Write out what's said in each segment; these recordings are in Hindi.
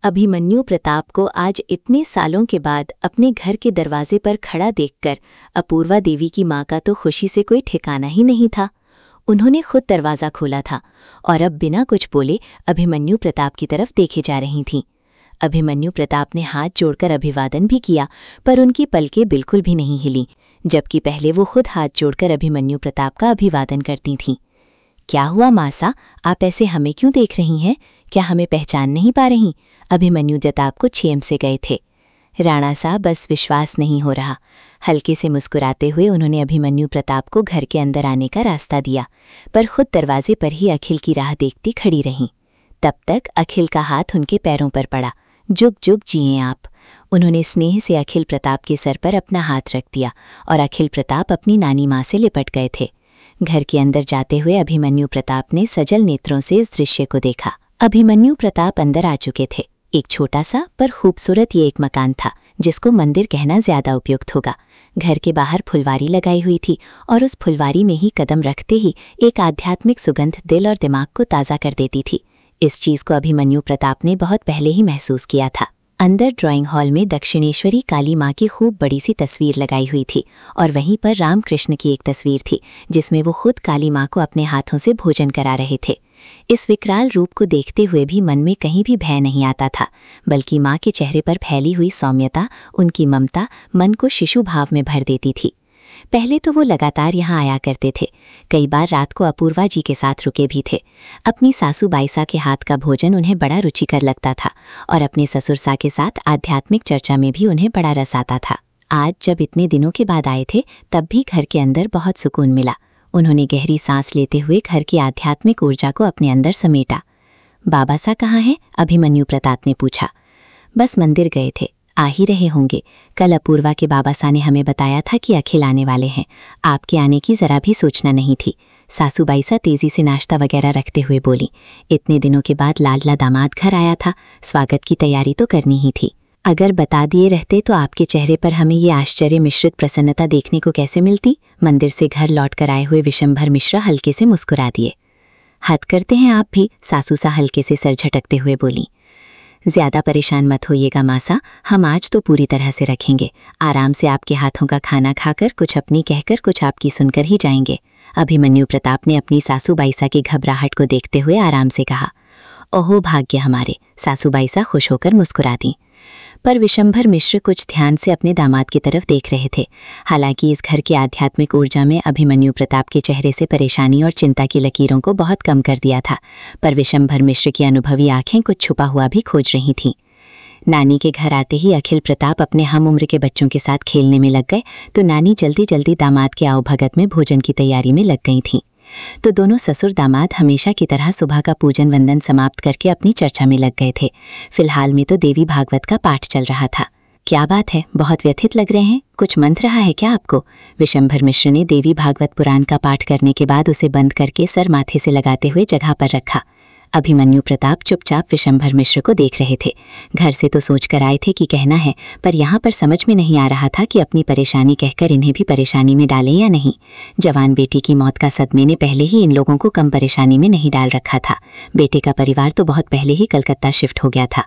अभिमन्यु प्रताप को आज इतने सालों के बाद अपने घर के दरवाजे पर खड़ा देखकर अपूर्वा देवी की माँ का तो खुशी से कोई ठिकाना ही नहीं था। उन्होंने खुद दरवाज़ा खोला था और अब बिना कुछ बोले अभिमन्यु प्रताप की तरफ देखे जा रही थीं। अभिमन्यु प्रताप ने हाथ जोड़कर अभिवादन भी किया, पर उनकी पलकें बिल्कुल भी नहीं हिलीं, जबकि पहले वो खुद हाथ जोड़कर अभिमन्यु प्रताप का अभिवादन करती थीं। क्या हुआ मासा, आप ऐसे हमें क्यों देख रही हैं? क्या हमें पहचान नहीं पा रही? अभिमन्यु प्रताप को छेम से गए थे। राणा साहब, बस विश्वास नहीं हो रहा। हल्के से मुस्कुराते हुए उन्होंने अभिमन्यु प्रताप को घर के अंदर आने का रास्ता दिया, पर खुद दरवाजे पर ही अखिल की राह देखती खड़ी रहीं। तब तक अखिल का हाथ उनके पैरों पर पड़ा। जुग जुग जिएं आप। उन्होंने स्नेह से अखिल प्रताप के सर पर अपना हाथ रख दिया और अखिल प्रताप अपनी नानी माँ से लिपट गए थे। घर के अंदर जाते हुए अभिमन्यु प्रताप ने सजल नेत्रों से इस दृश्य को देखा। अभिमन्यु प्रताप अंदर आ चुके थे। एक छोटा सा पर खूबसूरत ये एक मकान था, जिसको मंदिर कहना ज्यादा उपयुक्त होगा। घर के बाहर फुलवारी लगाई हुई थी और उस फुलवारी में ही कदम रखते ही एक आध्यात्मिक सुगंध दिल और दिमाग को ताज़ा कर देती थी। इस चीज को अभिमन्यु प्रताप ने बहुत पहले ही महसूस किया था। अंदर ड्राइंग हॉल में दक्षिणेश्वरी काली माँ की खूब बड़ी सी तस्वीर लगाई हुई थी और वहीं पर रामकृष्ण की एक तस्वीर थी, जिसमें वो खुद काली माँ को अपने हाथों से भोजन करा रहे थे। इस विकराल रूप को देखते हुए भी मन में कहीं भी भय नहीं आता था, बल्कि माँ के चेहरे पर फैली हुई सौम्यता, उनकी ममता मन को शिशु भाव में भर देती थी। पहले तो वो लगातार यहाँ आया करते थे। कई बार रात को अपूर्वा जी के साथ रुके भी थे। अपनी सासू बाईसा के हाथ का भोजन उन्हें बड़ा रुचिकर लगता था और अपने ससुर सा के साथ आध्यात्मिक चर्चा में भी उन्हें बड़ा रस आता था। आज जब इतने दिनों के बाद आए थे, तब भी घर के अंदर बहुत सुकून मिला। उन्होंने गहरी सांस लेते हुए घर की आध्यात्मिक ऊर्जा को अपने अंदर समेटा। बाबा सा कहाँ हैं? अभिमन्यु प्रताप ने पूछा। बस मंदिर गए थे, आ ही रहे होंगे। कल अपूर्वा के बाबा सा ने हमें बताया था कि अखिल आने वाले हैं। आपके आने की जरा भी सूचना नहीं थी। सासू बाईसा तेजी से नाश्ता वगैरह रखते हुए बोली। इतने दिनों के बाद लाडला दामाद घर आया था, स्वागत की तैयारी तो करनी ही थी। अगर बता दिए रहते तो आपके चेहरे पर हमें ये आश्चर्य मिश्रित प्रसन्नता देखने को कैसे मिलती? मंदिर से घर लौट कर आए हुए विशंभर मिश्रा हल्के से मुस्कुरा दिए। हद करते हैं आप भी, सासू सा हल्के से सर झटकते हुए बोली। ज्यादा परेशान मत होइएगा मासा, हम आज तो पूरी तरह से रखेंगे। आराम से आपके हाथों का खाना खाकर कुछ अपनी कहकर कुछ आपकी सुनकर ही जाएंगे। अभिमन्यु प्रताप ने अपनी सासू बाईसा की घबराहट को देखते हुए आराम से कहा। ओहो भाग्य हमारे, सासू बाईसा खुश होकर मुस्कुरा दी। पर विशंभर मिश्र कुछ ध्यान से अपने दामाद की तरफ देख रहे थे। हालांकि इस घर की आध्यात्मिक ऊर्जा में अभिमन्यु प्रताप के चेहरे से परेशानी और चिंता की लकीरों को बहुत कम कर दिया था, पर विशंभर मिश्र की अनुभवी आंखें कुछ छुपा हुआ भी खोज रही थीं। नानी के घर आते ही अखिल प्रताप अपने हम उम्र के बच्चों के साथ खेलने में लग गए, तो नानी जल्दी जल्दी दामाद के आवभगत में भोजन की तैयारी में लग गई थीं। तो दोनों ससुर दामाद हमेशा की तरह सुबह का पूजन वंदन समाप्त करके अपनी चर्चा में लग गए थे। फिलहाल में तो देवी भागवत का पाठ चल रहा था। क्या बात है, बहुत व्यथित लग रहे हैं? कुछ मंत्र रहा है क्या आपको? विशंभर मिश्र ने देवी भागवत पुराण का पाठ करने के बाद उसे बंद करके सर माथे से लगाते हुए जगह पर रखा। अभिमन्यु प्रताप चुपचाप विशंभर मिश्र को देख रहे थे। घर से तो सोच कर आए थे कि कहना है, पर यहाँ पर समझ में नहीं आ रहा था कि अपनी परेशानी कहकर इन्हें भी परेशानी में डालें या नहीं। जवान बेटी की मौत का सदमे ने पहले ही इन लोगों को कम परेशानी में नहीं डाल रखा था। बेटे का परिवार तो बहुत पहले ही कलकत्ता शिफ्ट हो गया था।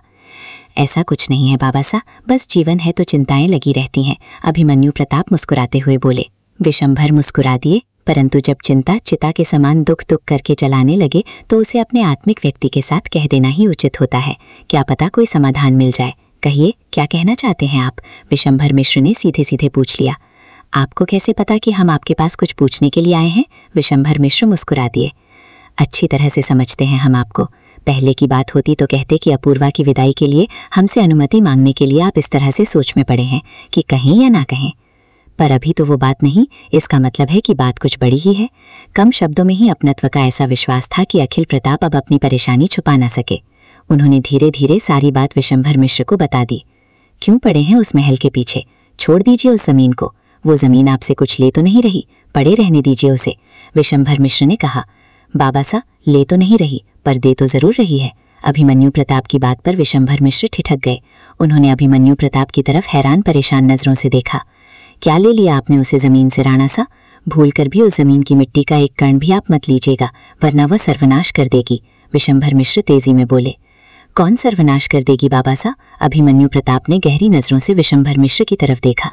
ऐसा कुछ नहीं है बाबा सा, बस जीवन है तो चिंताएं लगी रहती हैं, अभिमन्यु प्रताप मुस्कुराते हुए बोले। विशंभर मुस्कुरा दिए, परंतु जब चिंता चिता के समान दुख दुख करके चलाने लगे तो उसे अपने आत्मिक व्यक्ति के साथ कह देना ही उचित होता है। क्या पता कोई समाधान मिल जाए। कहिए, क्या कहना चाहते हैं आप? विशंभर मिश्र ने सीधे सीधे पूछ लिया। आपको कैसे पता कि हम आपके पास कुछ पूछने के लिए आए हैं? विशंभर मिश्र मुस्कुरा दिए। अच्छी तरह से समझते हैं हम आपको। पहले की बात होती तो कहते कि अपूर्वा की विदाई के लिए हमसे अनुमति मांगने के लिए आप इस तरह से सोच में पड़े हैं कि कहें या ना कहें। पर अभी तो वो बात नहीं। इसका मतलब है कि बात कुछ बड़ी ही है। कम शब्दों में ही अपनत्व का ऐसा विश्वास था कि अखिल प्रताप अब अपनी परेशानी छुपा ना सके। उन्होंने धीरे धीरे सारी बात विशंभर मिश्र को बता दी। क्यों पड़े हैं उस महल के पीछे? छोड़ दीजिए उस जमीन को। वो जमीन आपसे कुछ ले तो नहीं रही, पड़े रहने दीजिए उसे, विशंभर मिश्र ने कहा। बाबा सा, ले तो नहीं रही, पर दे तो जरूर रही है। अभिमन्यु प्रताप की बात पर विशंभर मिश्र ठिठक गए। उन्होंने अभिमन्यु प्रताप की तरफ हैरान परेशान नजरों से देखा। क्या ले लिया आपने उसे जमीन से राणा सा? भूल कर भी उस जमीन की मिट्टी का एक कण भी आप मत लीजिएगा, वरना वह सर्वनाश कर देगी, विशंभर मिश्र तेजी में बोले। कौन सर्वनाश कर देगी बाबा सा? अभिमन्यु प्रताप ने गहरी नजरों से विशंभर मिश्र की तरफ देखा।